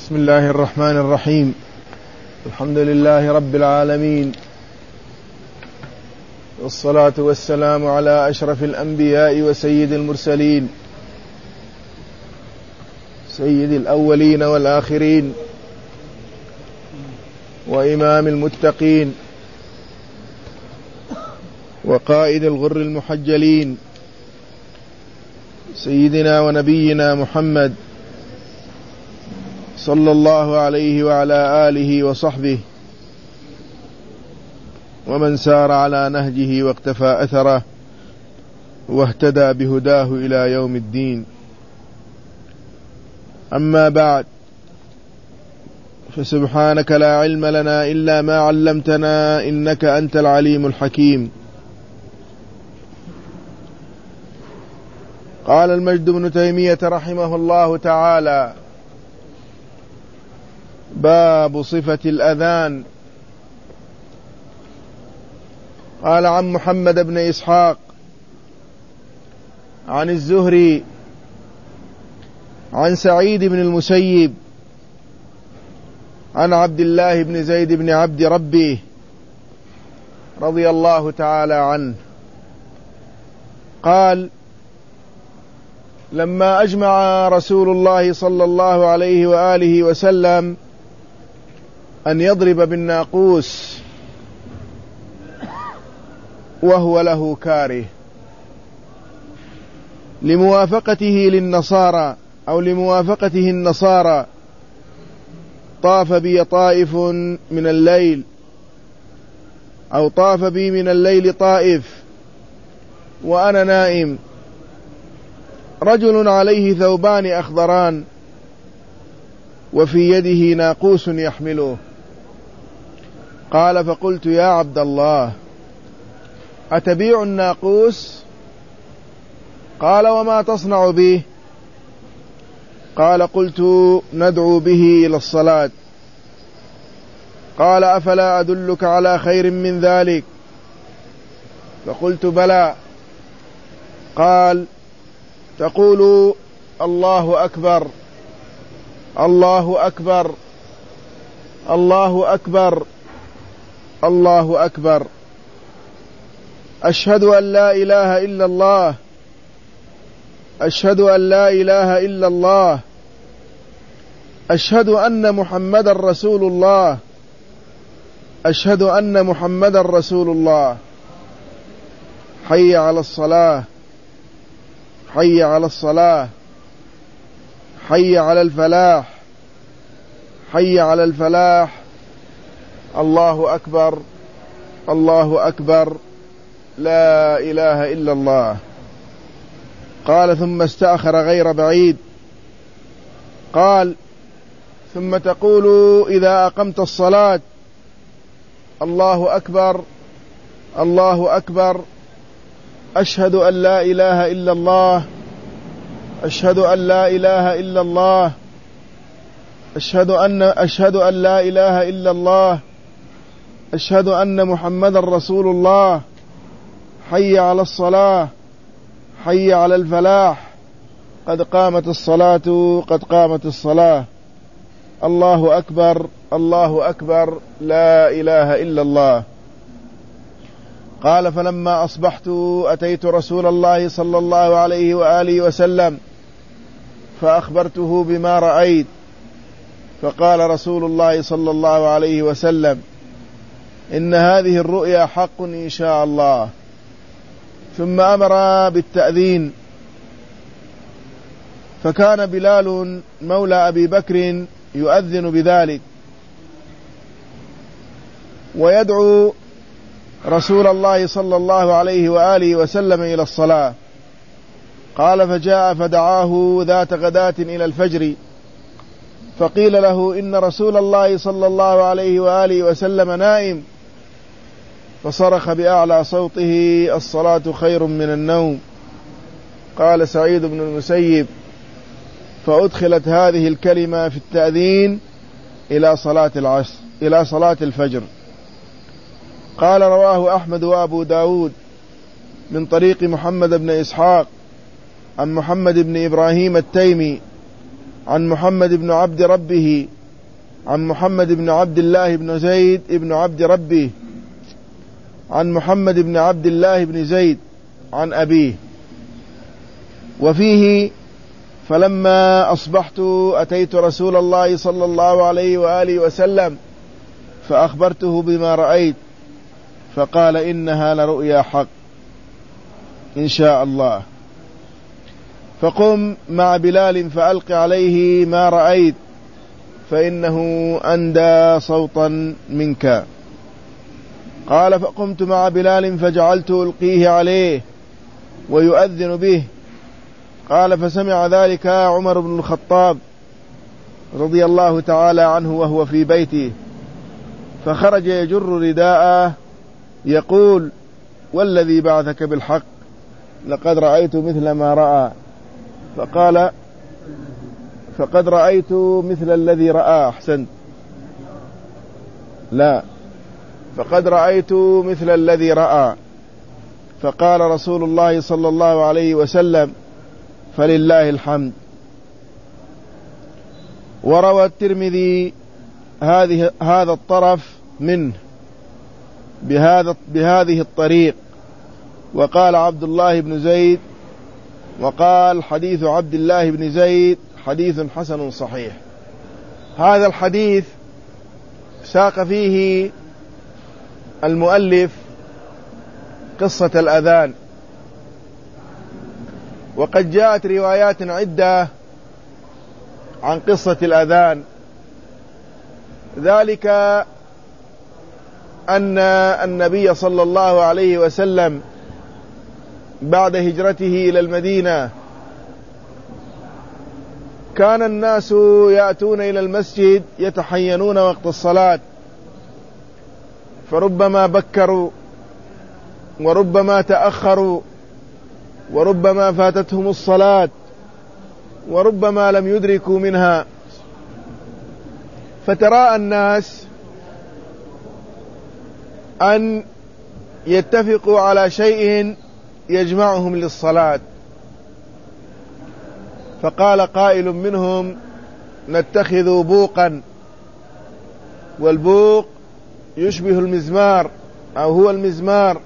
بسم الله الرحمن الرحيم. الحمد لله رب العالمين، والصلاة والسلام على أشرف الأنبياء وسيد المرسلين، سيد الأولين والآخرين، وإمام المتقين، وقائد الغر المحجلين، سيدنا ونبينا محمد صلى الله عليه وعلى آله وصحبه ومن سار على نهجه واقتفى أثره واهتدى بهداه إلى يوم الدين. أما بعد، فسبحانك لا علم لنا إلا ما علمتنا إنك أنت العليم الحكيم. قال المجد بن تيمية رحمه الله تعالى: باب صفة الأذان. قال عن محمد بن إسحاق عن الزهري عن سعيد بن المسيب عن عبد الله بن زيد بن عبد ربه رضي الله تعالى عنه قال: لما أجمع رسول الله صلى الله عليه وآله وسلم أن يضرب بالناقوس وهو له كاره لموافقته للنصارى أو لموافقته النصارى، طاف بي طائف من الليل أو طاف بي من الليل طائف وأنا نائم، رجل عليه ثوبان أخضران وفي يده ناقوس يحمله. قال: فقلت: يا عبد الله، أتبيع الناقوس؟ قال: وما تصنع به؟ قال: قلت: ندعو به إلى الصلاة. قال: أفلا أدلك على خير من ذلك؟ فقلت: بلى. قال: تقول: الله أكبر، الله أكبر، الله أكبر، الله أكبر، أشهد أن لا إله إلا الله، أشهد أن لا إله إلا الله، أشهد أن محمدا رسول الله، أشهد أن محمدا رسول الله، حي على الصلاة، حي على الصلاة، حي على الفلاح، حي على الفلاح، الله أكبر، الله أكبر، لا إله إلا الله. قال: ثم استأخر غير بعيد. قال: ثم تقول إذا أقمت الصلاة: الله أكبر، الله أكبر، أشهد أن لا إله إلا الله، أشهد أن لا إله إلا الله، أشهد أن لا إله إلا الله، أشهد أن محمدا رسول الله، حي على الصلاة، حي على الفلاح، قد قامت الصلاة، قد قامت الصلاة، الله أكبر، الله أكبر، لا إله إلا الله. قال: فلما أصبحت أتيت رسول الله صلى الله عليه وآله وسلم فأخبرته بما رأيت، فقال رسول الله صلى الله عليه وسلم: إن هذه الرؤيا حق إن شاء الله. ثم أمر بالتأذين، فكان بلال مولى أبي بكر يؤذن بذلك ويدعو رسول الله صلى الله عليه وآله وسلم إلى الصلاة. قال: فجاء فدعاه ذات غداة إلى الفجر، فقيل له: إن رسول الله صلى الله عليه وآله وسلم نائم، فصرخ بأعلى صوته: الصلاة خير من النوم. قال سعيد بن المسيب: فأدخلت هذه الكلمة في التأذين إلى صلاة العصر، إلى صلاة الفجر. قال: رواه أحمد وأبو داود من طريق محمد بن إسحاق عن محمد بن إبراهيم التيمي عن محمد بن عبد ربه عن محمد بن عبد الله بن زيد بن عبد ربه عن محمد بن عبد الله بن زيد عن أبيه. وفيه: فلما أصبحت أتيت رسول الله صلى الله عليه وآله وسلم فأخبرته بما رأيت، فقال: إنها لرؤيا حق إن شاء الله، فقم مع بلال فألق عليه ما رأيت، فإنه أندى صوتا منك. قال: فقمت مع بلال فجعلت ألقيه عليه ويؤذن به. قال: فسمع ذلك عمر بن الخطاب رضي الله تعالى عنه وهو في بيته، فخرج يجر رداءه يقول: والذي بعثك بالحق لقد رأيت مثل ما رأى. فقال: فقد رأيت مثل الذي رأى. أحسنت، لا، فقد رأيت مثل الذي رأى. فقال رسول الله صلى الله عليه وسلم: فلله الحمد. وروى الترمذي هذا الطرف منه بهذه الطريق، وقال عبد الله بن زيد، وقال: حديث عبد الله بن زيد حديث حسن صحيح. هذا الحديث ساق فيه المؤلف قصة الأذان، وقد جاءت روايات عدة عن قصة الأذان، ذلك أن النبي صلى الله عليه وسلم بعد هجرته إلى المدينة كان الناس يأتون إلى المسجد يتحينون وقت الصلاة، فربما بكروا وربما تأخروا وربما فاتتهم الصلاة وربما لم يدركوا منها، فتراءى الناس أن يتفقوا على شيء يجمعهم للصلاة. فقال قائل منهم: نتخذ بوقا، والبوق يشبه المزمار أو هو المزمار،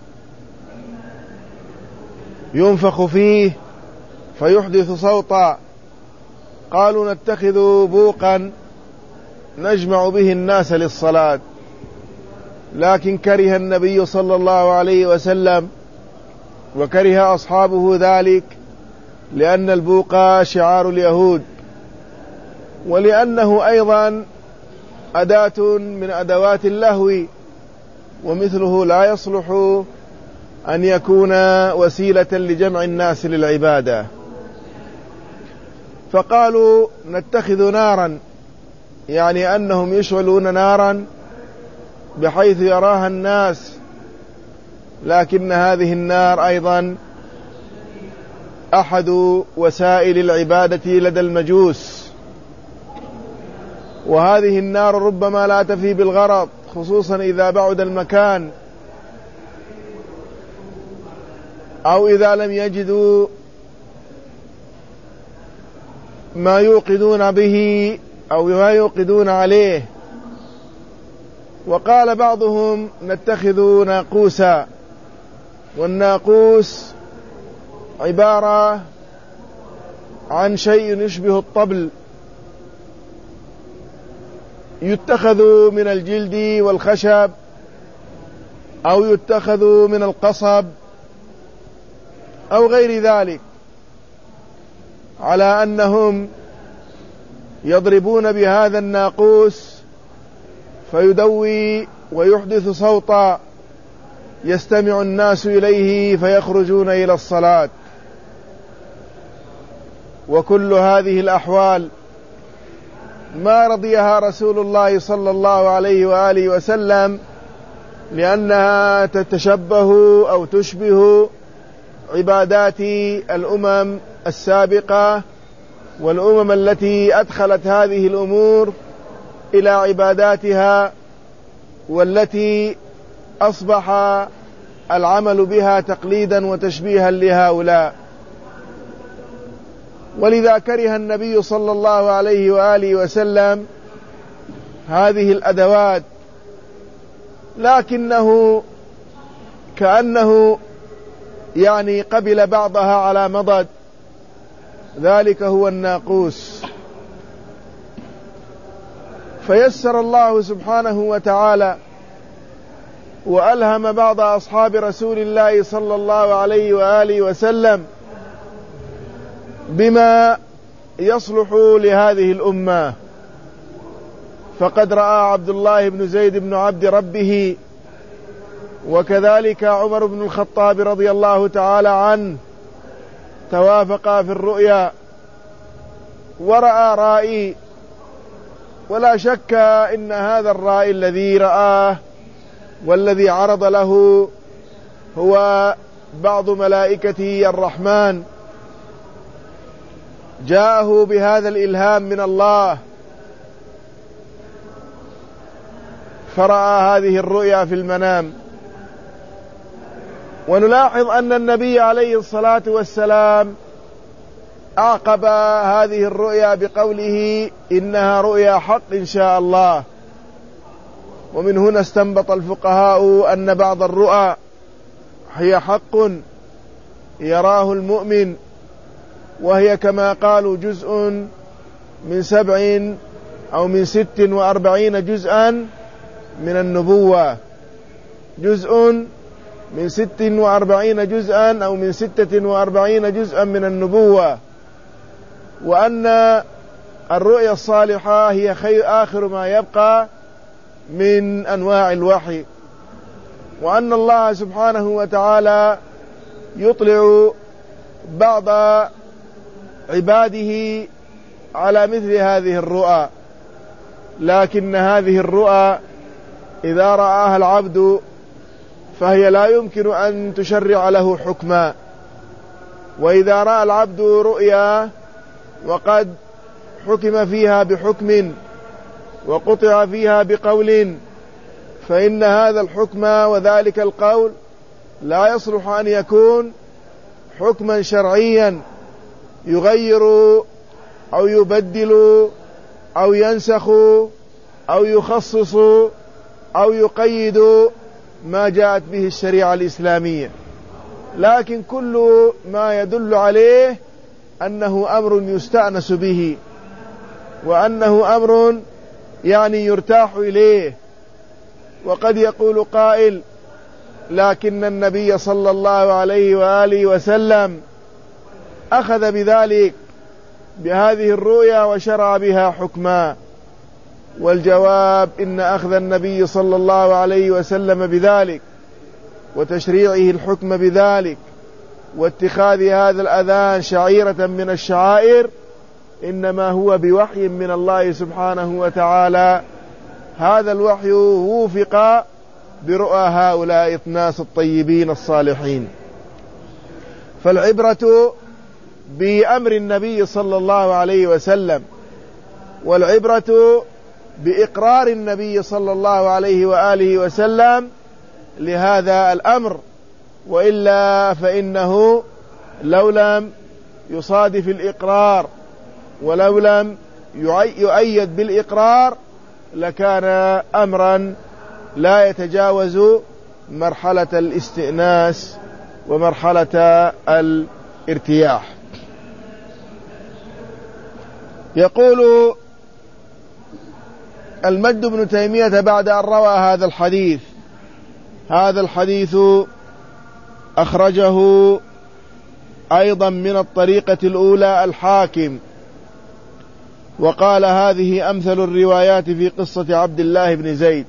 ينفخ فيه فيحدث صوتا. قالوا: نتخذ بوقا نجمع به الناس للصلاة، لكن كره النبي صلى الله عليه وسلم وكره أصحابه ذلك، لأن البوق شعار اليهود، ولأنه أيضا أداة من أدوات اللهو، ومثله لا يصلح أن يكون وسيلة لجمع الناس للعبادة. فقالوا: نتخذ نارا، يعني أنهم يشعلون نارا بحيث يراها الناس، لكن هذه النار أيضا أحد وسائل العبادة لدى المجوس، وهذه النار ربما لا تفي بالغرض، خصوصا إذا بعد المكان أو إذا لم يجدوا ما يوقدون به أو ما يوقدون عليه. وقال بعضهم: نتخذ ناقوسا، والناقوس عبارة عن شيء يشبه الطبل، يتخذ من الجلد والخشب أو يتخذ من القصب أو غير ذلك، على أنهم يضربون بهذا الناقوس فيدوي ويحدث صوتا يستمع الناس إليه فيخرجون إلى الصلاة. وكل هذه الأحوال ما رضيها رسول الله صلى الله عليه وآله وسلم، لأنها تتشبه أو تشبه عبادات الأمم السابقة والأمم التي أدخلت هذه الأمور إلى عباداتها، والتي أصبح العمل بها تقليدا وتشبيها لهؤلاء. ولذا كره النبي صلى الله عليه وآله وسلم هذه الأدوات، لكنه كأنه يعني قبل بعضها على مضض، ذلك هو الناقوس. فيسر الله سبحانه وتعالى وألهم بعض أصحاب رسول الله صلى الله عليه وآله وسلم بما يصلح لهذه الأمة. فقد رأى عبد الله بن زيد بن عبد ربه، وكذلك عمر بن الخطاب رضي الله تعالى عنه، توافقا في الرؤيا، ورأى رائي، ولا شك إن هذا الرائي الذي رآه والذي عرض له هو بعض ملائكته الرحمن، جاءه بهذا الإلهام من الله، فرأى هذه الرؤيا في المنام. ونلاحظ أن النبي عليه الصلاة والسلام أعقب هذه الرؤيا بقوله إنها رؤيا حق إن شاء الله. ومن هنا استنبط الفقهاء أن بعض الرؤى هي حق يراه المؤمن، وهي كما قالوا جزء من 7 أو من 46 جزءا من النبوة، جزء من 46 جزءا أو من 46 جزءا من النبوة، وأن الرؤيا الصالحة هي آخر ما يبقى من أنواع الوحي، وأن الله سبحانه وتعالى يطلع بعض عباده على مثل هذه الرؤى. لكن هذه الرؤى إذا رآها العبد فهي لا يمكن أن تشرع له حكما. وإذا رأى العبد رؤيا وقد حكم فيها بحكم وقطع فيها بقول، فإن هذا الحكم وذلك القول لا يصلح أن يكون حكما شرعيا يغير أو يبدل أو ينسخ أو يخصص أو يقيد ما جاءت به الشريعة الإسلامية، لكن كل ما يدل عليه أنه أمر يستأنس به، وأنه أمر يعني يرتاح إليه. وقد يقول قائل: لكن النبي صلى الله عليه وآله وسلم أخذ بذلك بهذه الرؤيا وشرع بها حكما. والجواب: إن أخذ النبي صلى الله عليه وسلم بذلك وتشريعه الحكم بذلك واتخاذ هذا الأذان شعيرة من الشعائر إنما هو بوحي من الله سبحانه وتعالى. هذا الوحي وفق برؤى هؤلاء الناس الطيبين الصالحين. فالعبرة بأمر النبي صلى الله عليه وسلم، والعبرة بإقرار النبي صلى الله عليه وآله وسلم لهذا الأمر، وإلا فإنه لو لم يصادف الإقرار ولو لم يؤيد بالإقرار لكان أمرا لا يتجاوز مرحلة الاستئناس ومرحلة الارتياح. يقول المجد بن تيمية بعد أن روى هذا الحديث أخرجه أيضا من الطريقة الأولى الحاكم، وقال: هذه أمثل الروايات في قصة عبد الله بن زيد،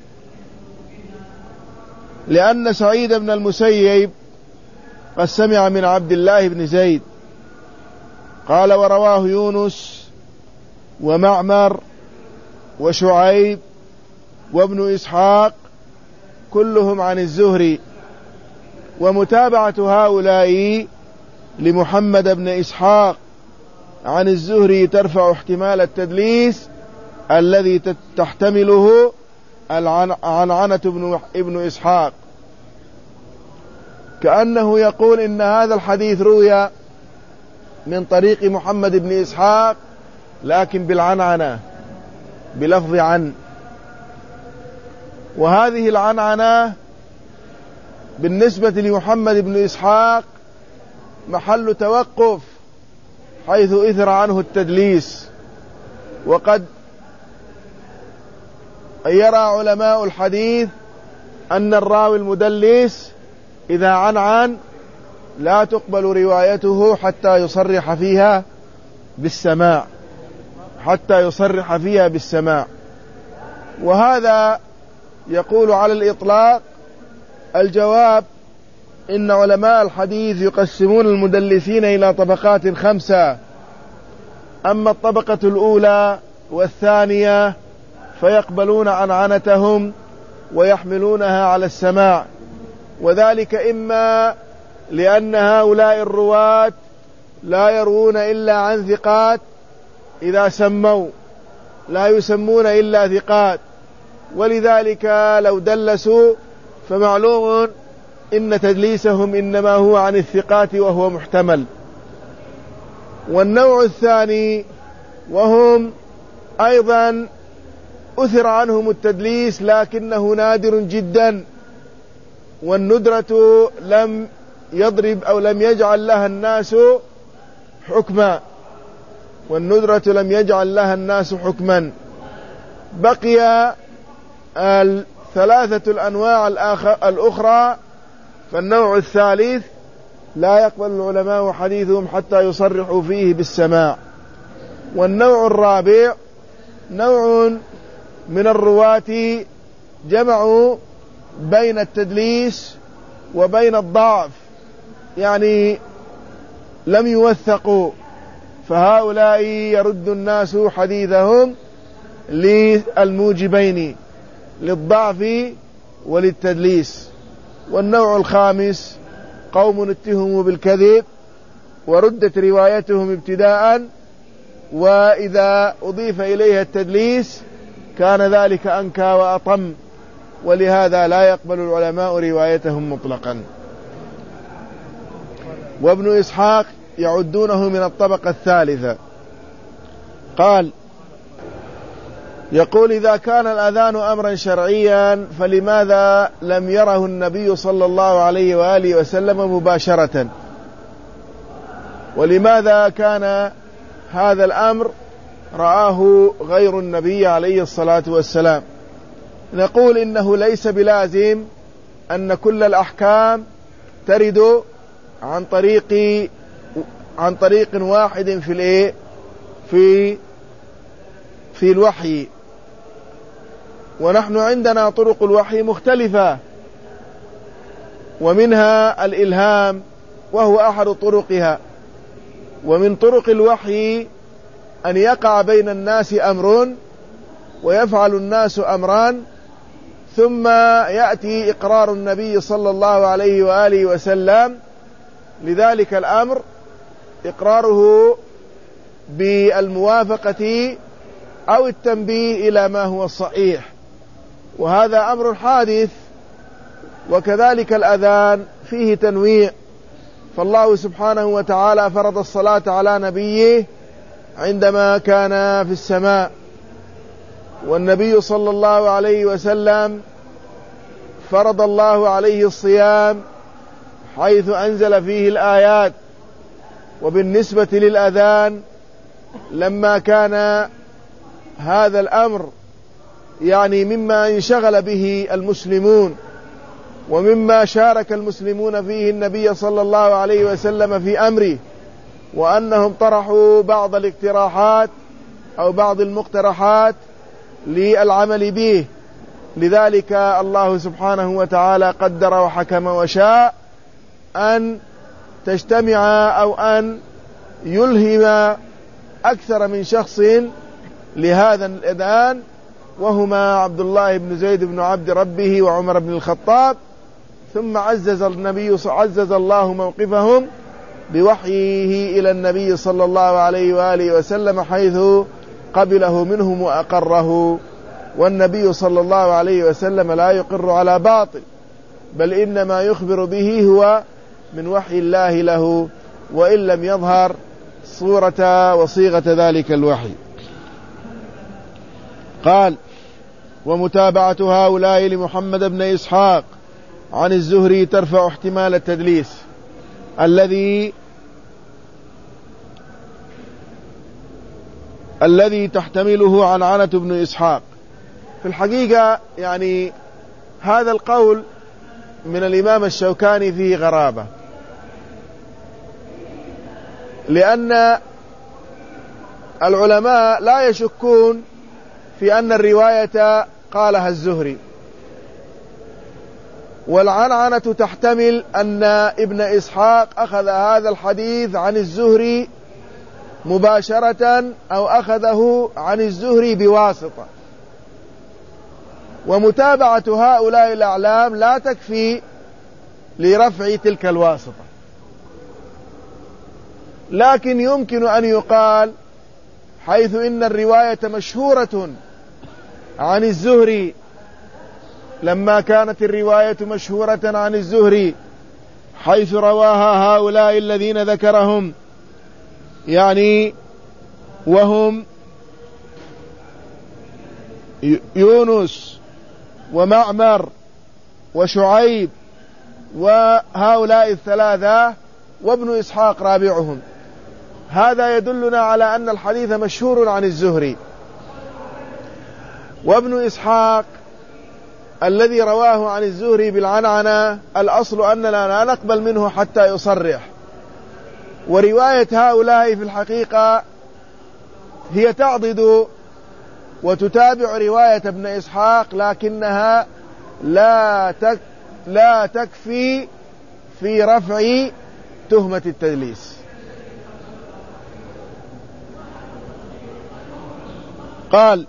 لأن سعيد بن المسيب قد سمع من عبد الله بن زيد. قال: ورواه يونس ومعمر وشعيب وابن إسحاق كلهم عن الزهري، ومتابعة هؤلاء لمحمد بن إسحاق عن الزهري ترفع احتمال التدليس الذي تحتمله العنعنة ابن إسحاق، كأنه يقول إن هذا الحديث روي من طريق محمد بن إسحاق لكن بالعنعنة، بلفظ عن. وهذه العنعنة بالنسبة لمحمد بن إسحاق محل توقف، حيث إثر عنه التدليس. وقد يرى علماء الحديث أن الراوي المدلس إذا عنعن لا تقبل روايته حتى يصرح فيها بالسماع، وهذا يقول على الإطلاق. الجواب: إن علماء الحديث يقسمون المدلسين إلى طبقات 5. أما الطبقة الأولى والثانية فيقبلون عنعنتهم ويحملونها على السماع، وذلك إما لأن هؤلاء الرواة لا يروون إلا عن ثقات، إذا سموا لا يسمون إلا ثقات، ولذلك لو دلسوا فمعلوم إن تدليسهم إنما هو عن الثقات وهو محتمل. والنوع الثاني وهم أيضا أثر عنهم التدليس لكنه نادر جدا، والندرة لم يضرب أو لم يجعل لها الناس حكما. بقي الثلاثة الأنواع الأخرى. فالنوع الثالث لا يقبل العلماء حديثهم حتى يصرحوا فيه بالسماع. والنوع الرابع نوع من الرواة جمعوا بين التدليس وبين الضعف، يعني لم يوثقوا، فهؤلاء يرد الناس حديثهم للموجبين، للضعف وللتدليس. والنوع الخامس قوم اتهموا بالكذب وردت روايتهم ابتداء، وإذا أضيف إليها التدليس كان ذلك أنكى وأطم، ولهذا لا يقبل العلماء روايتهم مطلقا. وابن إسحاق يعدونه من الطبقة الثالثة. قال: يقول: إذا كان الأذان أمرا شرعيا فلماذا لم يره النبي صلى الله عليه وآله وسلم مباشرة؟ ولماذا كان هذا الأمر رآه غير النبي عليه الصلاة والسلام؟ نقول: إنه ليس بلازم أن كل الأحكام ترد عن طريق واحد في الوحي، ونحن عندنا طرق الوحي مختلفة، ومنها الإلهام وهو أحد طرقها. ومن طرق الوحي أن يقع بين الناس أمر ويفعل الناس أمران، ثم يأتي إقرار النبي صلى الله عليه وآله وسلم لذلك الأمر، إقراره بالموافقة أو التنبيه إلى ما هو الصحيح، وهذا أمر حادث. وكذلك الأذان فيه تنويع، فالله سبحانه وتعالى فرض الصلاة على نبيه عندما كان في السماء، والنبي صلى الله عليه وسلم فرض الله عليه الصيام حيث أنزل فيه الآيات. وبالنسبة للأذان لما كان هذا الأمر يعني مما انشغل به المسلمون ومما شارك المسلمون فيه النبي صلى الله عليه وسلم في أمره، وأنهم طرحوا بعض الاقتراحات أو بعض المقترحات للعمل به، لذلك الله سبحانه وتعالى قدر وحكم وشاء أن تجتمع أو أن يلهم أكثر من شخص لهذا الأذان، وهما عبد الله بن زيد بن عبد ربه وعمر بن الخطاب، ثم عزز الله موقفهم بوحيه إلى النبي صلى الله عليه وآله وسلم، حيث قبله منهم وأقره. والنبي صلى الله عليه وسلم لا يقر على باطل، بل إنما يخبر به هو من وحي الله له، وإن لم يظهر صورة وصيغة ذلك الوحي. قال: ومتابعة هؤلاء لمحمد بن إسحاق عن الزهري ترفع احتمال التدليس الذي تحتمله عنعنة بن إسحاق. في الحقيقة يعني هذا القول من الإمام الشوكاني فيه غرابة، لأن العلماء لا يشكون في أن الرواية قالها الزهري، والعنعنة تحتمل أن ابن إسحاق أخذ هذا الحديث عن الزهري مباشرة أو أخذه عن الزهري بواسطة، ومتابعة هؤلاء الأعلام لا تكفي لرفع تلك الواسطة. لكن يمكن أن يقال حيث إن الرواية مشهورة عن الزهري، لما كانت الرواية مشهورة عن الزهري حيث رواها هؤلاء الذين ذكرهم، يعني وهم يونس ومعمر وشعيب وهؤلاء الثلاثة وابن إسحاق رابعهم، هذا يدلنا على أن الحديث مشهور عن الزهري. وابن إسحاق الذي رواه عن الزهري بالعنعنة الأصل أننا لا نقبل منه حتى يصرح، ورواية هؤلاء في الحقيقة هي تعضد وتتابع رواية ابن إسحاق، لكنها لا تكفي في رفع تهمة التدليس. قال: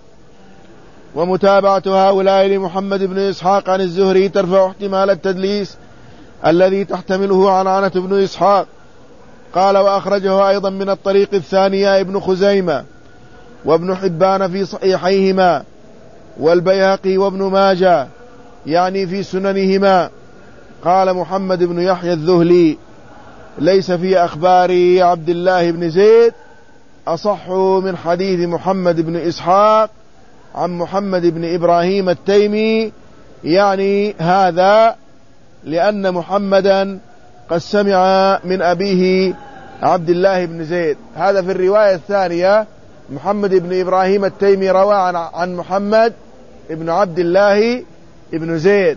ومتابعة هؤلاء لمحمد بن إسحاق عن الزهري ترفع احتمال التدليس الذي تحتمله عنعنة بن إسحاق. قال: وأخرجه أيضا من الطريق الثانية ابن خزيمة وابن حبان في صحيحيهما، والبيهقي وابن ماجه يعني في سننهما. قال محمد بن يحيى الذهلي: ليس في أخبار عبد الله بن زيد أصح من حديث محمد بن إسحاق عن محمد بن إبراهيم التيمي، يعني هذا لأن محمدا قد سمع من أبيه عبد الله بن زيد. هذا في الرواية الثانية، محمد بن إبراهيم التيمي روى عن محمد بن عبد الله بن زيد،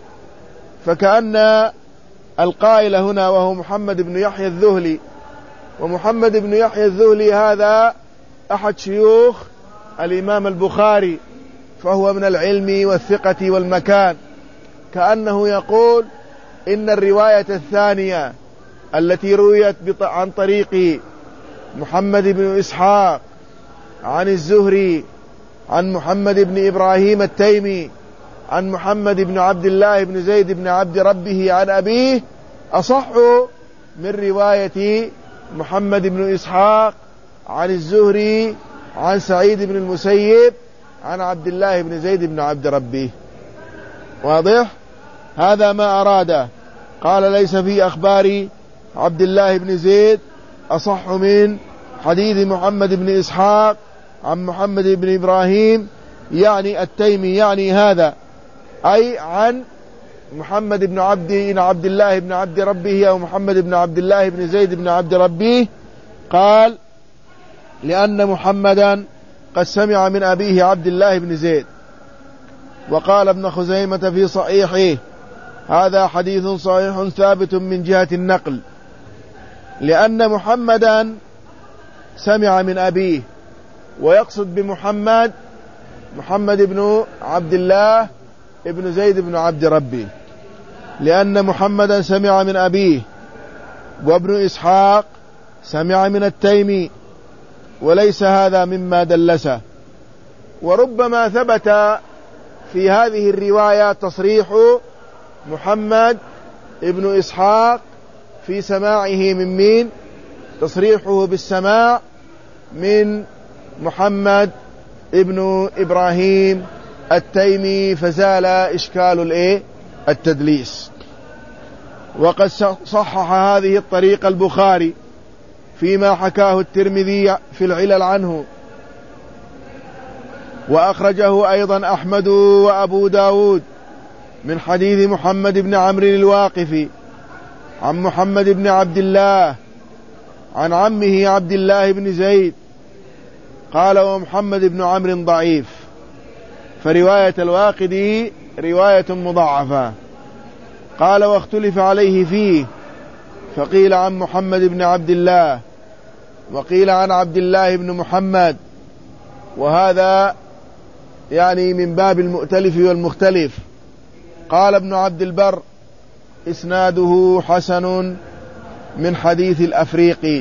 فكأن القائل هنا وهو محمد بن يحيى الذهلي، ومحمد بن يحيى الذهلي هذا أحد شيوخ الإمام البخاري، فهو من العلم والثقة والمكان، كأنه يقول إن الرواية الثانية التي رويت عن طريق محمد بن إسحاق عن الزهري عن محمد بن إبراهيم التيمي عن محمد بن عبد الله بن زيد بن عبد ربه عن أبيه أصح من رواية محمد بن إسحاق عن الزهري عن سعيد بن المسيب عن عبد الله بن زيد بن عبد ربه. واضح؟ هذا ما أراده. قال: ليس في أخبار عبد الله بن زيد أصح من حديث محمد بن إسحاق عن محمد بن إبراهيم يعني التيمي، يعني هذا أي عن محمد بن عبد الله بن عبد ربه أو محمد بن عبد الله بن زيد بن عبد ربه. قال: لأن محمدا قد سمع من أبيه عبد الله بن زيد. وقال ابن خزيمة في صحيحه: هذا حديث صحيح ثابت من جهة النقل، لأن محمدا سمع من أبيه، ويقصد بمحمد محمد بن عبد الله ابن زيد بن عبد ربه، لأن محمدا سمع من أبيه، وابن إسحاق سمع من التيمي، وليس هذا مما دلسه. وربما ثبت في هذه الرواية تصريح محمد ابن إسحاق في سماعه من مين؟ تصريحه بالسماع من محمد ابن إبراهيم التيمي، فزال إشكال التدليس. وقد صحح هذه الطريقة البخاري فيما حكاه الترمذي في العلل عنه، وأخرجه أيضا أحمد وأبو داود من حديث محمد بن عمرو الواقفي عن محمد بن عبد الله عن عمه عبد الله بن زيد قال: ومحمد بن عمرو ضعيف. فرواية الواقدي رواية مضاعفة. قال: واختلف عليه فيه، فقيل عن محمد بن عبد الله وقيل عن عبد الله بن محمد، وهذا يعني من باب المؤتلف والمختلف. قال ابن عبد البر: إسناده حسن من حديث الأفريقي.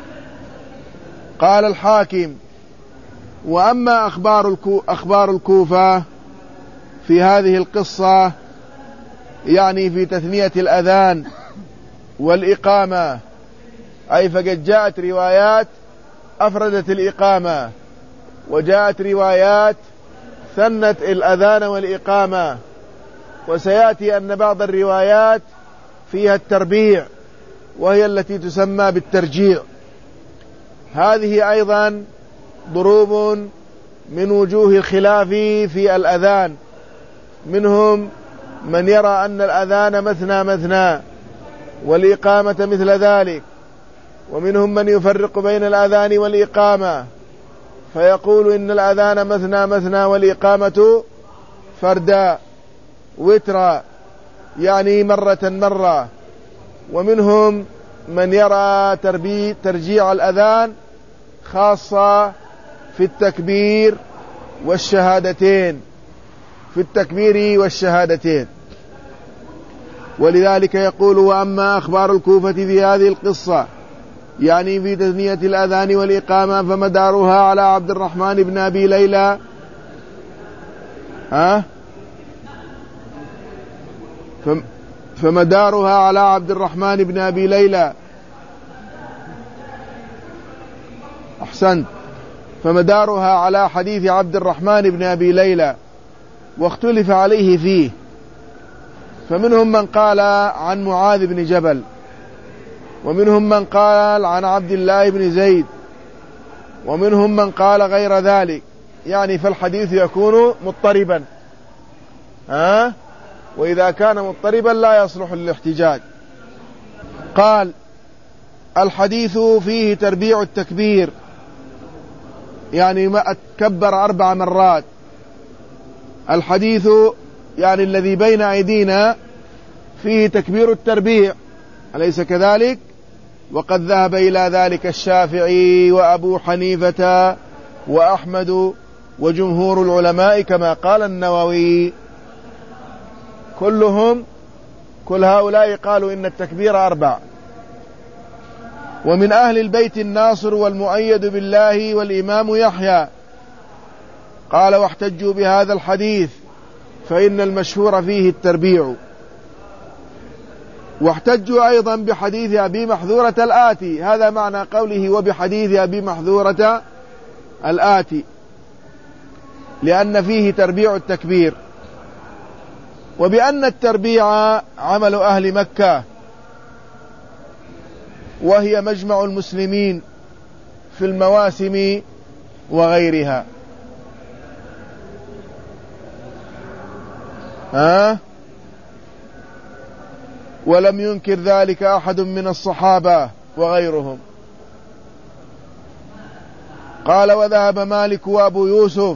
قال الحاكم: وأما أخبار الكوفة في هذه القصة، يعني في تثنية الأذان والإقامة، أي فقد جاءت روايات أفردت الإقامة، وجاءت روايات ثنت الأذان والإقامة، وسيأتي أن بعض الروايات فيها التربيع وهي التي تسمى بالترجيع. هذه أيضا ضروب من وجوه الخلاف في الأذان، منهم من يرى أن الأذان مثنى مثنى والإقامة مثل ذلك، ومنهم من يفرق بين الأذان والإقامة فيقول إن الأذان مثنى مثنى والإقامة فردا وترا، يعني مرة مرة. ومنهم من يرى ترجيع الأذان خاصة في التكبير والشهادتين، في التكبير والشهادتين. ولذلك يقول: وأما أخبار الكوفة في هذه القصة، يعني في تثنية الأذان والإقامة، فمدارها على عبد الرحمن بن أبي ليلى فمدارها على عبد الرحمن بن أبي ليلى أحسنت، فمدارها على حديث عبد الرحمن بن أبي ليلى، واختلف عليه فيه. فمنهم من قال عن معاذ بن جبل، ومنهم من قال عن عبد الله بن زيد، ومنهم من قال غير ذلك، يعني فالحديث يكون مضطربا، وإذا كان مضطربا لا يصلح للاحتجاج. قال: الحديث فيه تربيع التكبير، يعني ما أتكبر 4 مرات. الحديث يعني الذي بين أيدينا فيه تكبير التربيع، أليس كذلك؟ وقد ذهب إلى ذلك الشافعي وأبو حنيفة وأحمد وجمهور العلماء كما قال النووي، كل هؤلاء قالوا إن التكبير 4. ومن أهل البيت الناصر والمؤيد بالله والإمام يحيى، قال: واحتجوا بهذا الحديث فإن المشهور فيه التربيع. واحتجوا أيضا بحديث أبي محذورة الآتي، هذا معنى قوله وبحديث أبي محذورة الآتي، لأن فيه تربيع التكبير. وبأن التربيع عمل أهل مكة، وهي مجمع المسلمين في المواسم وغيرها. ولم ينكر ذلك أحد من الصحابة وغيرهم. قال: وذهب مالك وأبو يوسف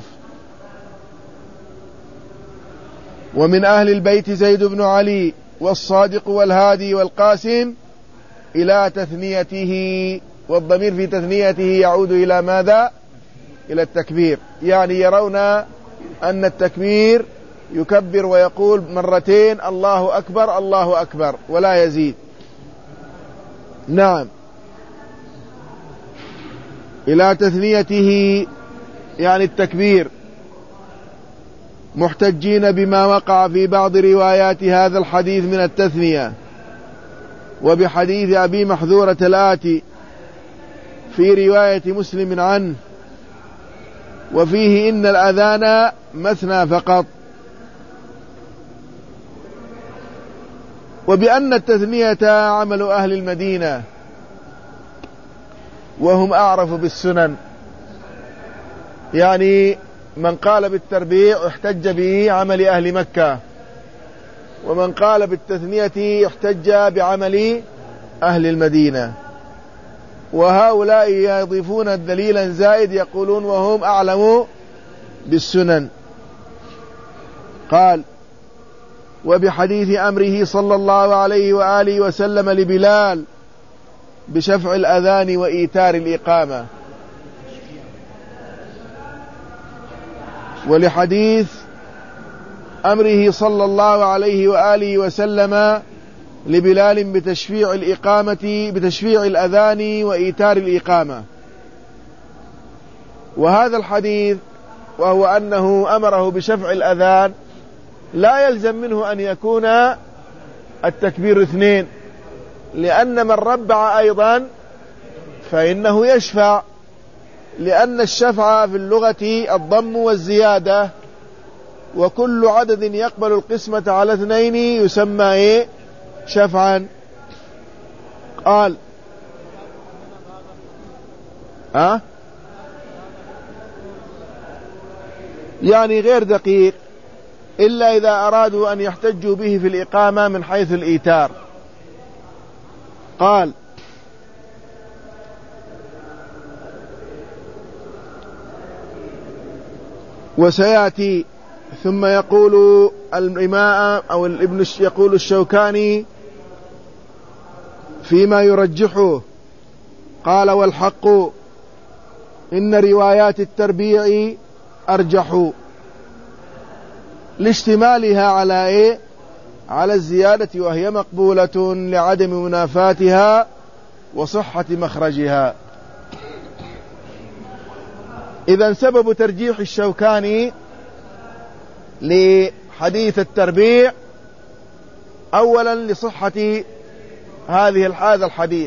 ومن أهل البيت زيد بن علي والصادق والهادي والقاسم إلى تثنيته، والضمير في تثنيته يعود إلى ماذا؟ إلى التكبير، يعني يرون أن التكبير يكبر ويقول مرتين الله أكبر الله أكبر ولا يزيد. نعم، إلى تثنيته يعني التكبير، محتجين بما وقع في بعض روايات هذا الحديث من التثنية، وبحديث أبي محذورة الآتي في رواية مسلم عنه، وفيه إن الأذان مثنى فقط. وبأن التثنية عمل أهل المدينة وهم أعرف بالسنن، يعني من قال بالتربيع احتج بعمل أهل مكة، ومن قال بالتثنية احتج بعمل أهل المدينة. وهؤلاء يضيفون دليلا زائد يقولون وهم أعلم بالسنن. قال: وبحديث أمره صلى الله عليه وآله وسلم لبلال بشفع الأذان وإيتار الإقامة. ولحديث أمره صلى الله عليه وآله وسلم لبلال بتشفيع الإقامة بتشفيع الأذان وإيتار الإقامة. وهذا الحديث وهو أنه أمره بشفع الأذان لا يلزم منه أن يكون التكبير 2، لأن من ربع أيضا فإنه يشفع، لأن الشفع في اللغة الضم والزيادة، وكل عدد يقبل القسمة على 2 يسمى شفعا. قال: يعني غير دقيق إلا إذا أرادوا أن يحتجوا به في الإقامة من حيث الإيتار. قال: وسيأتي. ثم يقول الإمام أو الابن يقول الشوكاني فيما يرجحه، قال: والحق إن روايات التربيع أرجح لاشتمالها على الزيادة، وهي مقبولة لعدم منافاتها وصحة مخرجها. إذن سبب ترجيح الشوكاني لحديث التربيع أولا لصحة هذا الحديث،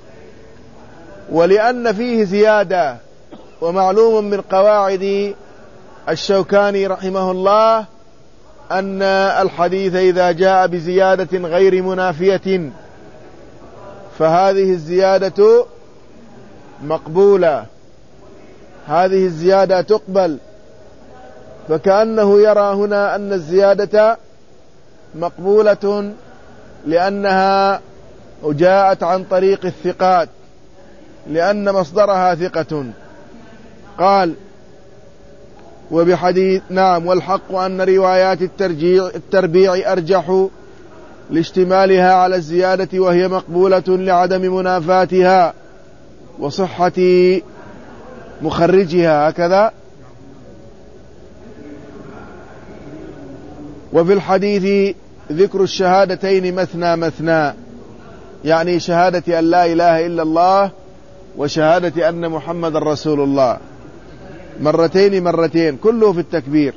ولأن فيه زيادة. ومعلوم من قواعد الشوكاني رحمه الله أن الحديث إذا جاء بزيادة غير منافية فهذه الزيادة مقبولة، هذه الزيادة تقبل. فكأنه يرى هنا أن الزيادة مقبولة لأنها جاءت عن طريق الثقات، لأن مصدرها ثقة. قال: وبحديث والحق أن روايات التربيع أرجح لاشتمالها على الزيادة، وهي مقبولة لعدم منافاتها وصحة مخرجها. هكذا. وفي الحديث ذكر الشهادتين مثنى مثنى، يعني شهادة أن لا إله إلا الله وشهادة أن محمد رسول الله، مرتين كله في التكبير.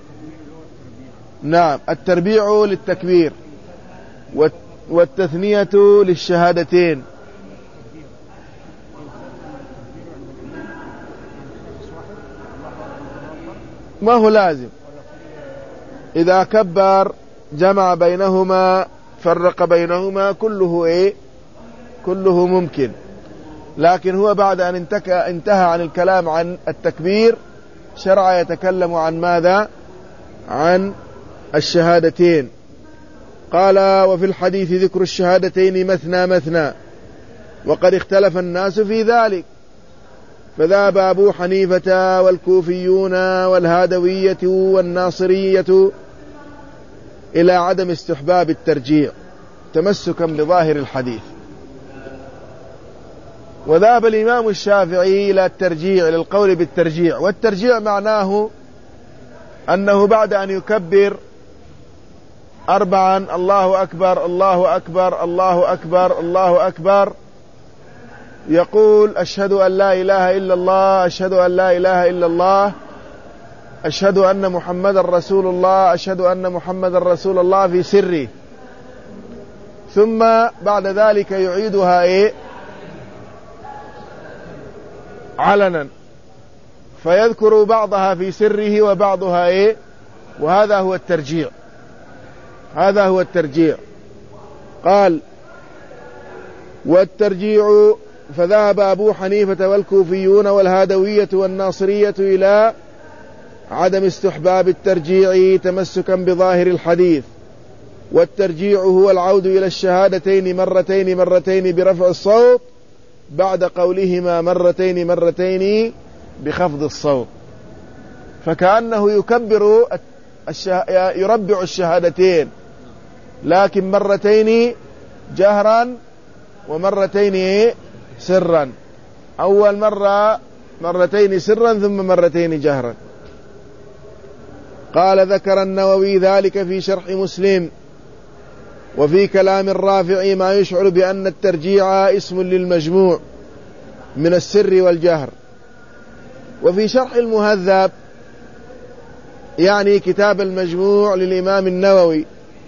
التربيع للتكبير والتثنية للشهادتين. ما هو لازم، إذا كبر جمع بينهما فرق بينهما كله ممكن. لكن هو بعد أن انتهى عن الكلام عن التكبير شرع يتكلم عن ماذا؟ عن الشهادتين. قال: وفي الحديث ذكر الشهادتين مثنى مثنى، وقد اختلف الناس في ذلك، فذهب أبو حنيفة والكوفيون والهادوية والناصرية إلى عدم استحباب الترجيع تمسكا بظاهر الحديث. وذهب الإمام الشافعي إلى الترجيع، للقول بالترجيع. والترجيع معناه أنه بعد أن يكبر 4 الله أكبر الله أكبر الله أكبر الله أكبر يقول: أشهد أن لا إله إلا الله، أشهد أن لا إله إلا الله، أشهد أن محمد رسول الله، أشهد أن محمد رسول الله في سره. ثم بعد ذلك يعيدها علنا، فيذكر بعضها في سره وبعضها وهذا هو الترجيع. هذا هو الترجيع. قال: والترجيع فذهب أبو حنيفة والكوفيون والهادوية والناصرية إلى عدم استحباب الترجيع تمسكا بظاهر الحديث، والترجيع هو العود إلى الشهادتين مرتين برفع الصوت بعد قولهما مرتين بخفض الصوت، فكأنه يربع الشهادتين، لكن مرتين جهرا ومرتين سرا، أول مرة مرتين سرا ثم مرتين جهرا. قال ذكر النووي ذلك في شرح مسلم. وفي كلام الرافعي ما يشعر بأن الترجيع اسم للمجموع من السر والجهر. وفي شرح المهذب يعني كتاب المجموع للإمام النووي،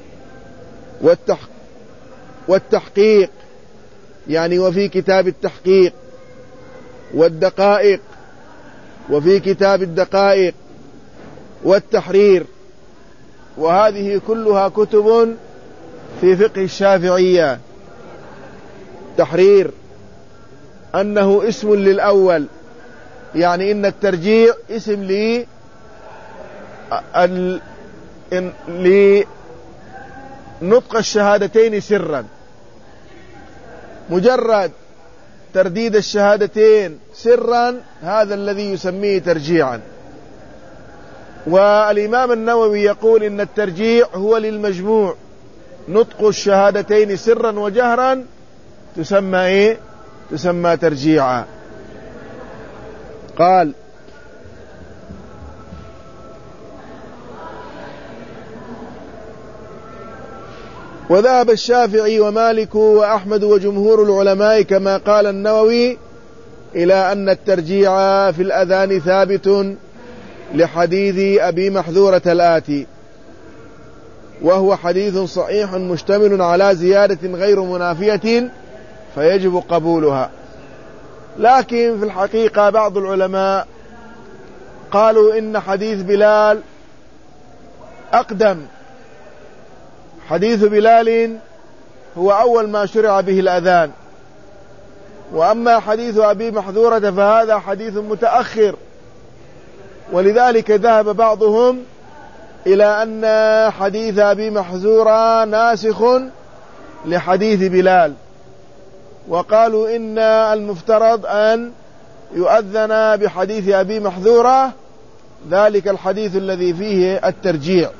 والتحقيق يعني وفي كتاب التحقيق، والدقائق وفي كتاب الدقائق، والتحرير، وهذه كلها كتب في فقه الشافعية. تحرير أنه اسم للأول، يعني إن الترجيع اسم لنطق الشهادتين سرا، مجرد ترديد الشهادتين سرا هذا الذي يسميه ترجيعا. والإمام النووي يقول إن الترجيع هو للمجموع، نطق الشهادتين سرا وجهرا تسمى تسمى ترجيعا. قال: وذهب الشافعي ومالك وأحمد وجمهور العلماء كما قال النووي إلى أن الترجيع في الأذان ثابت لحديث أبي محذورة الآتي، وهو حديث صحيح مشتمل على زيادة غير منافية فيجب قبولها. لكن في الحقيقة بعض العلماء قالوا إن حديث بلال أقدم، حديث بلال هو أول ما شرع به الأذان، وأما حديث أبي محذورة فهذا حديث متأخر، ولذلك ذهب بعضهم إلى أن حديث أبي محذورة ناسخ لحديث بلال، وقالوا إن المفترض أن يؤذن بحديث أبي محذورة، ذلك الحديث الذي فيه الترجيع.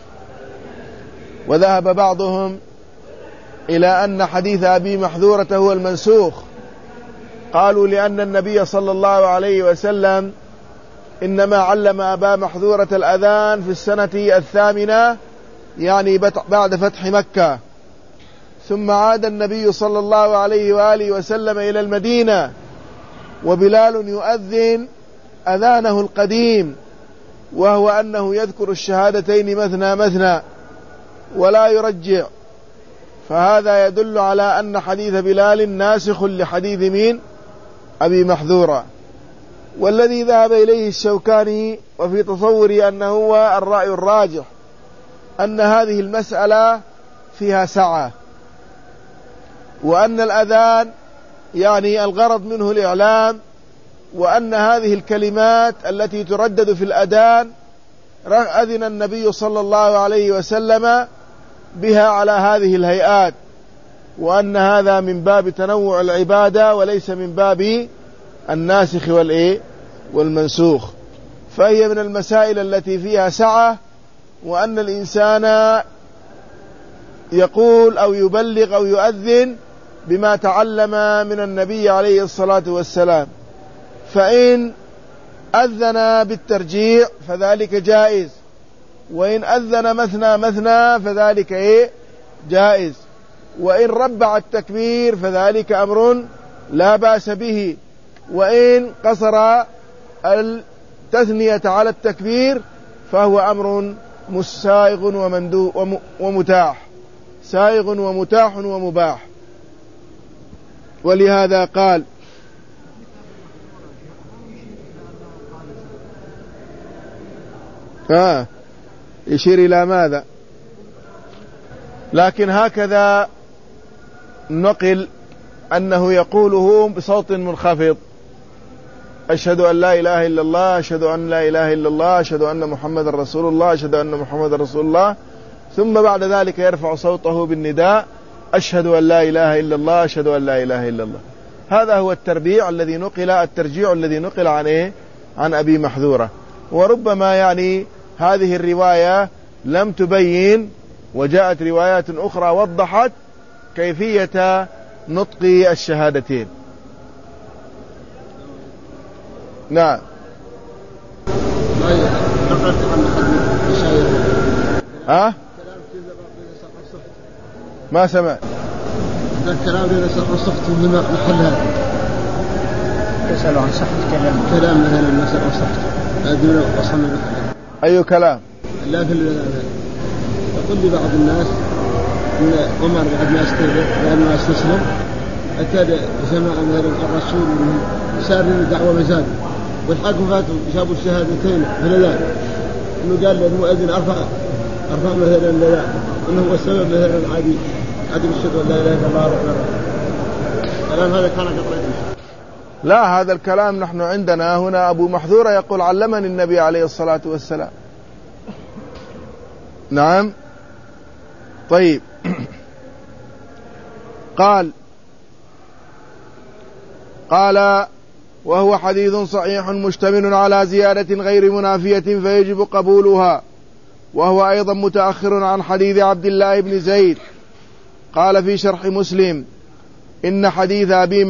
وذهب بعضهم إلى أن حديث أبي محذورة هو المنسوخ، قالوا لأن النبي صلى الله عليه وسلم إنما علم أبا محذورة الأذان في السنة 8 يعني بعد فتح مكة، ثم عاد النبي صلى الله عليه وآله وسلم إلى المدينة، وبلال يؤذن أذانه القديم، وهو أنه يذكر الشهادتين مثنى ولا يرجع، فهذا يدل على أن حديث بلال ناسخ لحديث مين؟ أبي محذورة. والذي ذهب إليه الشوكاني وفي تصوري أنه هو الرأي الراجح أن هذه المسألة فيها سعة، وأن الأذان يعني الغرض منه الإعلام، وأن هذه الكلمات التي تردد في الأذان أذن النبي صلى الله عليه وسلم بها على هذه الهيئات، وأن هذا من باب تنوع العبادة وليس من باب الناسخ والمنسوخ، فهي من المسائل التي فيها سعة، وأن الإنسان يقول أو يبلغ أو يؤذن بما تعلم من النبي عليه الصلاة والسلام، فإن أذن بالترجيع فذلك جائز، وإن أذن مثنى فذلك جائز، وإن ربع التكبير فذلك أمر لا بأس به، وإن قصر التثنية على التكبير فهو أمر سائغ ومتاح، سائغ ومتاح ومباح. ولهذا قال: يشير إلى ماذا؟ لكن هكذا نقل أنه يقوله بصوت منخفض، أشهد أن لا إله إلا الله، أشهد أن لا إله إلا الله، أشهد أن محمد رسول الله، أشهد أن محمد رسول الله، ثم بعد ذلك يرفع صوته بالنداء: أشهد أن لا إله إلا الله، أشهد أن لا إله إلا الله. هذا هو الترجيع الذي نقل عن عن أبي محذورة. وربما يعني هذه الرواية لم تبين، وجاءت روايات أخرى وضحت كيفية نطق الشهادتين. نعم. ما سمع الكلام إذا صفت من محلها، يسأل عن صحة كلام مثلا مثلا صفت دون وصل محلها. أي كلام؟ لا في يقول لي بعض الناس من عمر بعد ما استسلم أتى جماعة من الرسول سار الدعوة مزاد والحاكم فاتوا جابوا الشهادتين فلا إنه قال للمؤذن أرفع مثلا لا إنه هو السبب مثلا عادي بالشهادة لا إله إلا الله الكلام هذا كان قطعته. لا، هذا الكلام نحن عندنا هنا أبو محذورة يقول: علمني النبي عليه الصلاة والسلام. نعم. طيب. قال: وهو حديث صحيح مشتمل على زيادة غير منافية فيجب قبولها، وهو أيضا متأخر عن حديث عبد الله بن زيد. قال في شرح مسلم: إن حديث أبي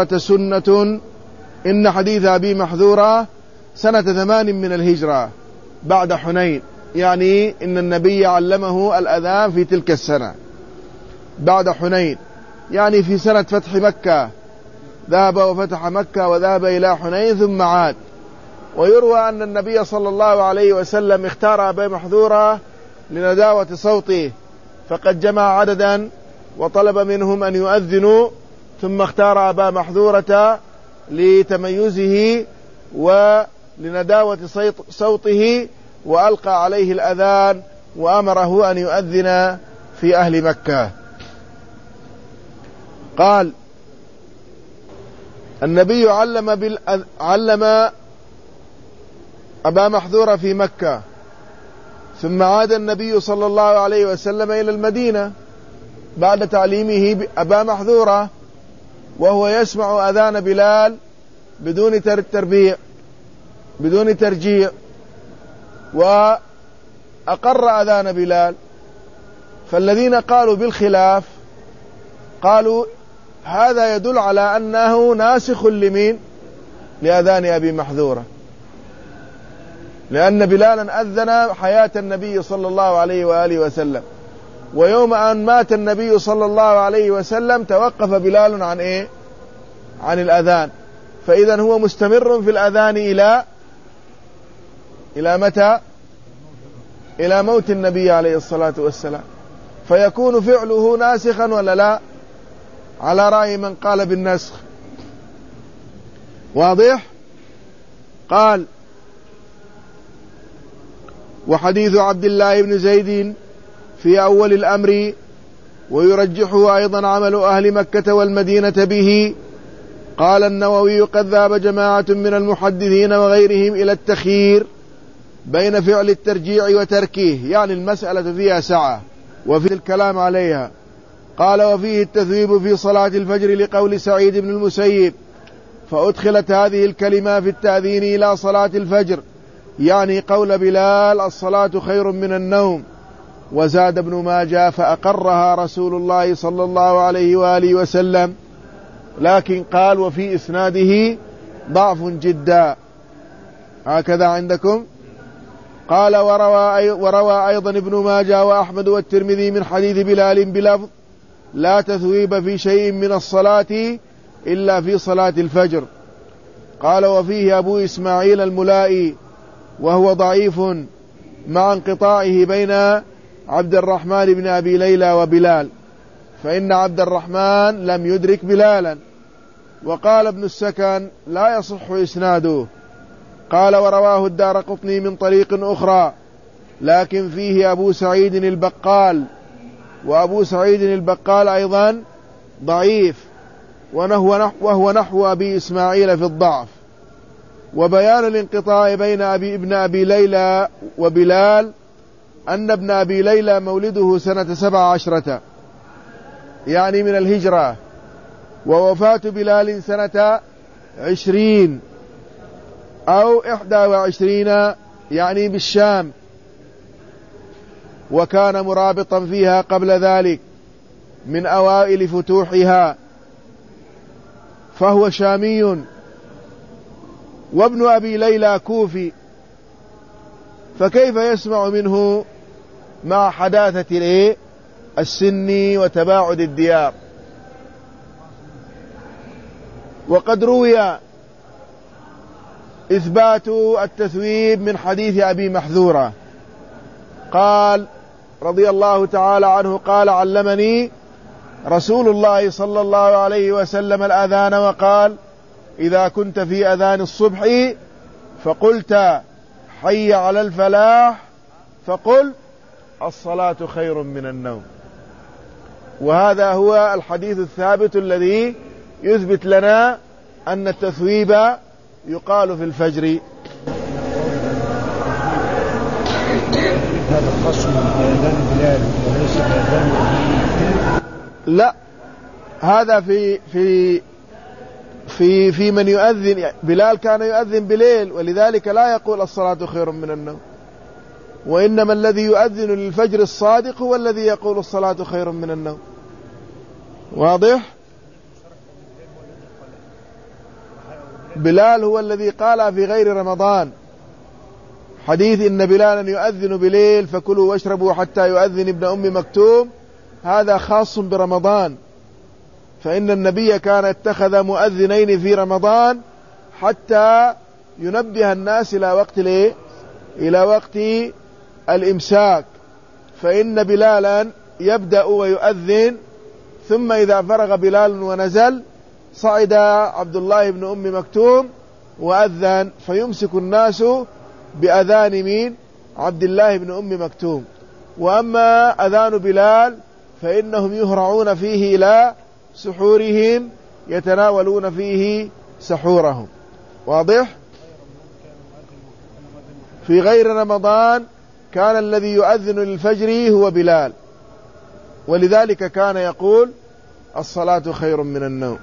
محذورة سنة 8 من الهجرة بعد حنين، يعني إن النبي علمه الأذان في تلك السنة بعد حنين، يعني في سنة فتح مكة، ذهب وفتح مكة وذهب إلى حنين ثم عاد. ويروى أن النبي صلى الله عليه وسلم اختار أبي محذورة لنداوة صوته، فقد جمع عددا وطلب منهم أن يؤذنوا، ثم اختار أبا محذورة لتميزه ولنداوة صوته، وألقى عليه الأذان وأمره أن يؤذن في أهل مكة. قال: النبي علم أبا محذورة في مكة، ثم عاد النبي صلى الله عليه وسلم إلى المدينة بعد تعليمه أبا محذورة، وهو يسمع أذان بلال بدون ترجيع، وأقر أذان بلال. فالذين قالوا بالخلاف قالوا هذا يدل على أنه ناسخ لأذان أبي محذورة، لأن بلالا أذن حياة النبي صلى الله عليه وآله وسلم، ويوم أن مات النبي صلى الله عليه وسلم توقف بلال عن الأذان، فإذا هو مستمر في الأذان إلى متى؟ إلى موت النبي عليه الصلاة والسلام، فيكون فعله ناسخا ولا لا؟ على رأي من قال بالنسخ. واضح؟ قال: وحديث عبد الله بن زيد في أول الأمر، ويرجحه أيضا عمل أهل مكة والمدينة به. قال النووي: قد ذهب جماعة من المحدثين وغيرهم إلى التخيير بين فعل الترجيع وتركه، يعني المسألة فيها سعة وفي الكلام عليها. قال: وفيه التثويب في صلاة الفجر لقول سعيد بن المسيب، فأدخلت هذه الكلمة في التأذين إلى صلاة الفجر، يعني قول بلال: الصلاة خير من النوم. وزاد ابن ماجه: فأقرها رسول الله صلى الله عليه وآله وسلم، لكن قال: وفي إسناده ضعف جدا. هكذا عندكم؟ قال: وروى أيضا ابن ماجه وأحمد والترمذي من حديث بلال بلفظ: لا تثويب في شيء من الصلاة إلا في صلاة الفجر. قال: وفيه أبو إسماعيل الملائي، وهو ضعيف مع انقطاعه بين عبد الرحمن بن أبي ليلى وبلال، فإن عبد الرحمن لم يدرك بلالا. وقال ابن السكن: لا يصح إسناده. قال: ورواه الدارقطني من طريق أخرى، لكن فيه أبو سعيد البقال، وأبو سعيد البقال أيضا ضعيف، وهو نحو أبي إسماعيل في الضعف. وبيان الانقطاع بين ابن أبي ليلى وبلال أن ابن أبي ليلى مولده سنة 17 يعني من الهجرة، ووفاة بلال سنة 20 أو 21 يعني بالشام، وكان مرابطا فيها قبل ذلك من أوائل فتوحها، فهو شامي، وابن أبي ليلى كوفي، فكيف يسمع منه مع حداثة السن وتباعد الديار؟ وقد روي إثبات التثويب من حديث أبي محذورة قال رضي الله تعالى عنه قال علمني رسول الله صلى الله عليه وسلم الأذان وقال إذا كنت في أذان الصبح فقلت حي على الفلاح فقل الصلاة خير من النوم. وهذا هو الحديث الثابت الذي يثبت لنا أن التثويب يقال في الفجر. هذا خاص بأذان بلال وليس بأذان لا، هذا في من يؤذن. بلال كان يؤذن بليل ولذلك لا يقول الصلاة خير من النوم، وإنما الذي يؤذن للفجر الصادق هو الذي يقول الصلاة خير من النوم. واضح؟ بلال هو الذي قال في غير رمضان حديث إن بلالا يؤذن بليل فكلوا واشربوا حتى يؤذن ابن أم مكتوم، هذا خاص برمضان، فإن النبي كان اتخذ مؤذنين في رمضان حتى ينبه الناس إلى وقت الإمساك، فإن بلالا يبدأ ويؤذن، ثم إذا فرغ بلال ونزل صعد عبد الله بن أم مكتوم وأذن، فيمسك الناس بأذان مين؟ عبد الله بن أم مكتوم. وأما أذان بلال فإنهم يهرعون فيه إلى سحورهم، يتناولون فيه سحورهم. واضح؟ في غير رمضان كان الذي يؤذن للفجر هو بلال، ولذلك كان يقول الصلاة خير من النوم.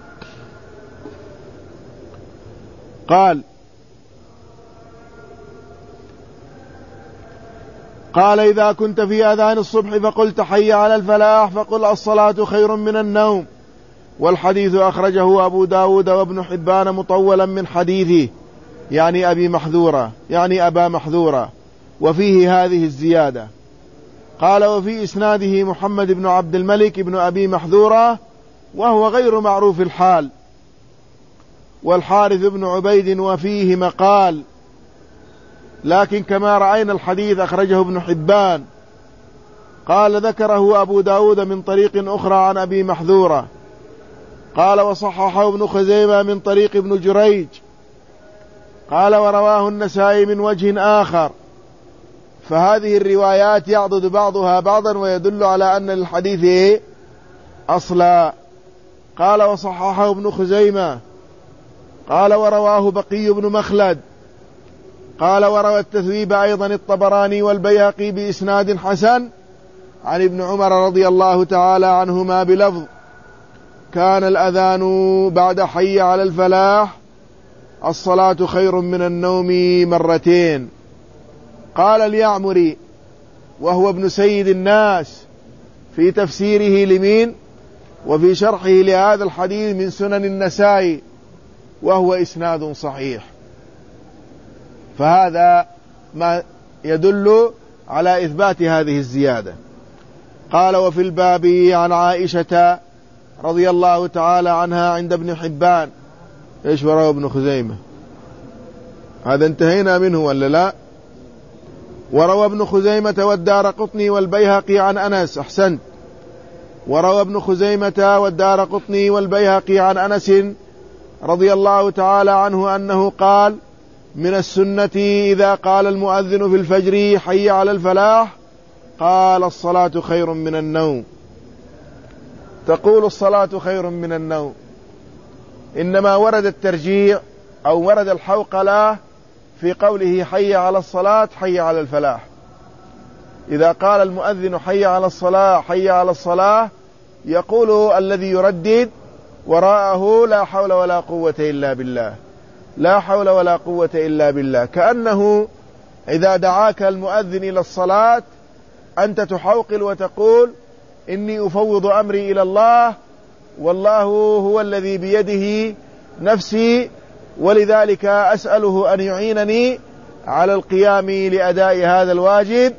قال إذا كنت في أذان الصبح فقلت حي على الفلاح فقل الصلاة خير من النوم. والحديث أخرجه أبو داود وابن حبان مطولا من حديثه يعني أبا محذورة، وفيه هذه الزيادة. قال وفي إسناده محمد بن عبد الملك بن أبي محذورة وهو غير معروف الحال، والحارث بن عبيد وفيه مقال، لكن كما رأينا الحديث أخرجه ابن حبان. قال ذكره أبو داود من طريق أخرى عن أبي محذورة. قال وصححه ابن خزيمة من طريق ابن جريج. قال ورواه النسائي من وجه آخر. فهذه الروايات يعضد بعضها بعضا ويدل على أن الحديث أصلا. قال وصححه ابن خزيمة. قال ورواه بقي بن مخلد. قال وروى التثويب أيضا الطبراني والبيهقي بإسناد حسن عن ابن عمر رضي الله تعالى عنهما بلفظ كان الأذان بعد حي على الفلاح الصلاة خير من النوم مرتين. قال اليعمري وهو ابن سيد الناس في تفسيره لمين وفي شرحه لهذا الحديث من سنن النسائي وهو إسناد صحيح، فهذا ما يدل على إثبات هذه الزيادة. قال وفي الباب عن عائشة رضي الله تعالى عنها عند ابن حبان. إيش وراء ابن خزيمة؟ هذا انتهينا منه ولا لا؟ وروى ابن خزيمة والدارقطني والبيهقي عن أنس. أحسنت. وروى ابن خزيمة والدارقطني والبيهقي عن أنس رضي الله تعالى عنه أنه قال من السنة إذا قال المؤذن في الفجر حي على الفلاح قال الصلاة خير من النوم. تقول الصلاة خير من النوم، إنما ورد الترجيع أو ورد الحوقلة في قوله حي على الصلاة حي على الفلاح. إذا قال المؤذن حي على الصلاة حي على الصلاة يقول الذي يردد وراءه لا حول ولا قوة إلا بالله، لا حول ولا قوة إلا بالله، كأنه إذا دعاك المؤذن إلى الصلاة أنت تحوقل وتقول إني أفوض أمري إلى الله، والله هو الذي بيده نفسي، ولذلك أسأله أن يعينني على القيام لأداء هذا الواجب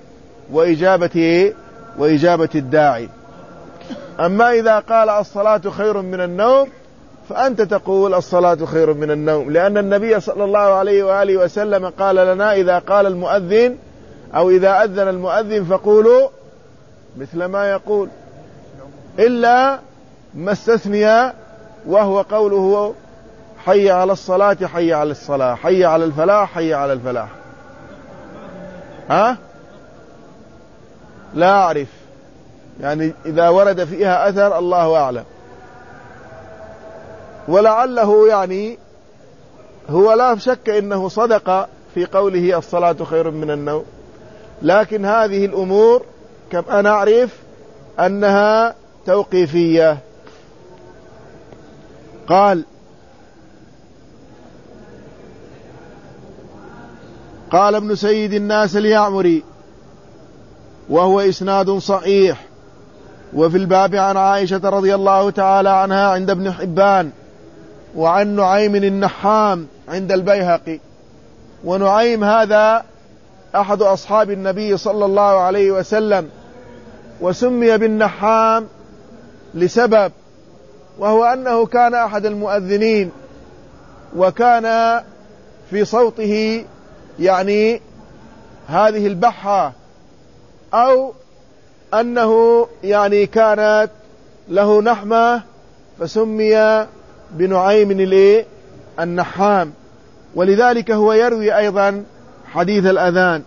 وإجابة الداعي. أما إذا قال الصلاة خير من النوم فأنت تقول الصلاة خير من النوم، لأن النبي صلى الله عليه وآله وسلم قال لنا إذا قال المؤذن أو إذا أذن المؤذن فقولوا مثل ما يقول، إلا ما استثني وهو قوله حي على الصلاة حي على الصلاة حي على الفلاح حي على الفلاح. لا أعرف، يعني إذا ورد فيها أثر الله أعلم، ولعله يعني هو لا شك إنه صدق في قوله الصلاة خير من النوم، لكن هذه الأمور كما نعرف أنها توقيفية. قال ابن سيد الناس اليعمري وهو إسناد صحيح. وفي الباب عن عائشة رضي الله تعالى عنها عند ابن حبان، وعن نعيم النحام عند البيهقي. ونعيم هذا أحد أصحاب النبي صلى الله عليه وسلم، وسمي بالنحام لسبب، وهو أنه كان أحد المؤذنين، وكان في صوته يعني هذه البحة، أو أنه يعني كانت له نحمة فسمي بنعيم النحام. ولذلك هو يروي أيضا حديث الأذان،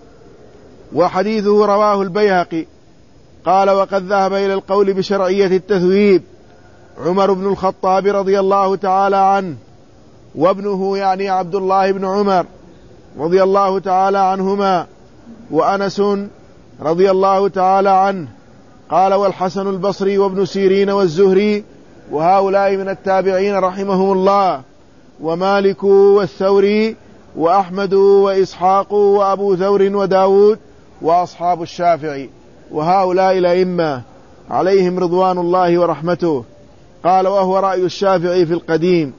وحديثه رواه البيهقي. قال وقد ذهب إلى القول بشرعية التثويب عمر بن الخطاب رضي الله تعالى عنه، وابنه يعني عبد الله بن عمر رضي الله تعالى عنهما، وأنس رضي الله تعالى عنه. قال والحسن البصري وابن سيرين والزهري وهؤلاء من التابعين رحمهم الله، ومالك والثوري وأحمد وإسحاق وأبو ثور وداود وأصحاب الشافعي، وهؤلاء الأئمة عليهم رضوان الله ورحمته. قال وهو رأي الشافعي في القديم،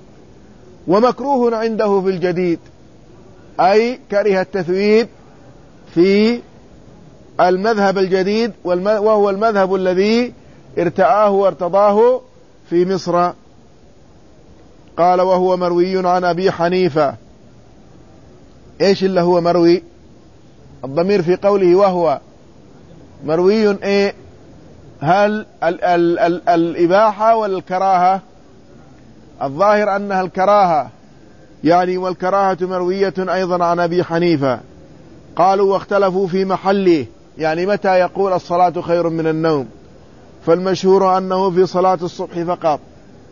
ومكروه عنده في الجديد، أي كره التثويب في المذهب الجديد، وهو المذهب الذي ارتآه وارتضاه في مصر. قال وهو مروي عن أبي حنيفة. إيش اللي هو مروي؟ الضمير في قوله وهو مروي إيه؟ هل الإباحة ولا الكراهة؟ الظاهر أنها الكراهة، يعني والكراهة مروية أيضا عن أبي حنيفة. قالوا واختلفوا في محله، يعني متى يقول الصلاة خير من النوم، فالمشهور أنه في صلاة الصبح فقط.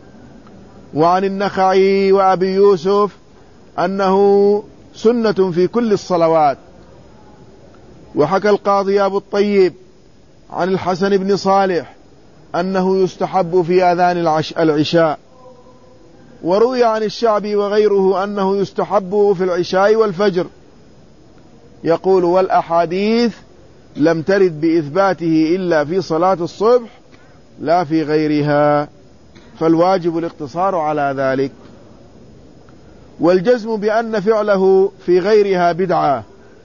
وعن النخعي وأبي يوسف أنه سنة في كل الصلوات. وحكى القاضي أبو الطيب عن الحسن بن صالح أنه يستحب في أذان العشاء. وروي عن الشعبي وغيره أنه يستحب في العشاء والفجر. يقول والأحاديث لم ترد بإثباته إلا في صلاة الصبح لا في غيرها، فالواجب الاقتصار على ذلك. والجزم بأن فعله في غيرها بدعة،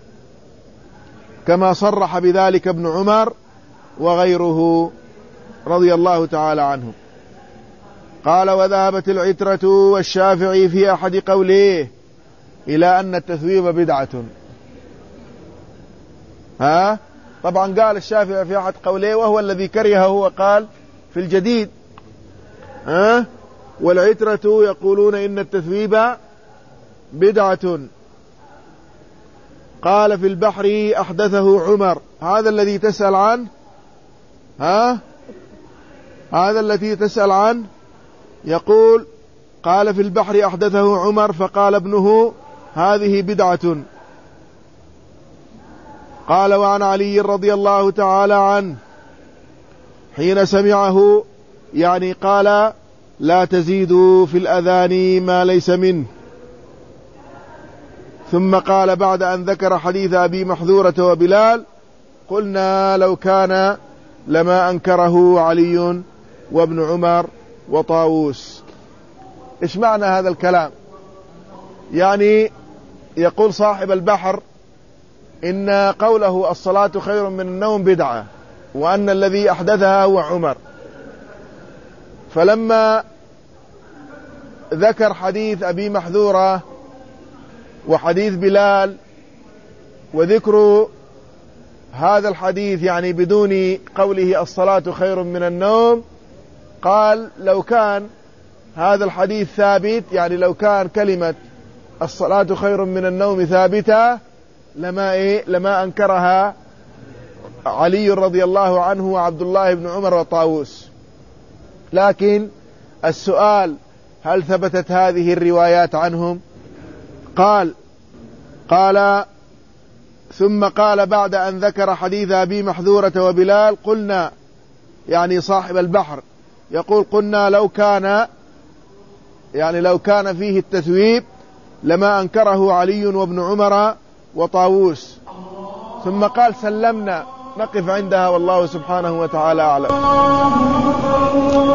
كما صرح بذلك ابن عمر وغيره رضي الله تعالى عنه. قال وذهبت العترة والشافعي في أحد قوليه إلى أن التثويب بدعة. طبعا قال الشافعي في أحد قوليه وهو الذي كرهه، هو قال في الجديد. والعترة يقولون إن التثويب بدعة. قال في البحر أحدثه عمر، هذا الذي تسأل عنه، هذا الذي تسأل عنه، يقول قال: في البحر أحدثه عمر، فقال ابنه: هذه بدعة. قال: وعن علي رضي الله تعالى عنه حين سمعه، يعني قال: لا تزيدوا في الأذان ما ليس منه. ثم قال بعد أن ذكر حديث أبي محذورة وبلال: قلنا لو كان لما أنكره علي وابن عمر وطاووس. إيش معنى هذا الكلام؟ يعني يقول صاحب البحر إن قوله الصلاة خير من النوم بدعة، وأن الذي أحدثها هو عمر. فلما ذكر حديث أبي محذورة وحديث بلال وذكر هذا الحديث يعني بدون قوله الصلاة خير من النوم، قال: لو كان هذا الحديث ثابت، يعني لو كان كلمة الصلاة خير من النوم ثابتة لما أنكرها علي رضي الله عنه وعبد الله بن عمر وطاووس. لكن السؤال: هل ثبتت هذه الروايات عنهم؟ قال ثم قال بعد أن ذكر حديث أبي محذورة وبلال: قلنا، يعني صاحب البحر يقول: قلنا لو كان فيه التثويب لما أنكره علي وابن عمر وطاووس. ثم قال: سلمنا. نقف عندها، والله سبحانه وتعالى أعلم.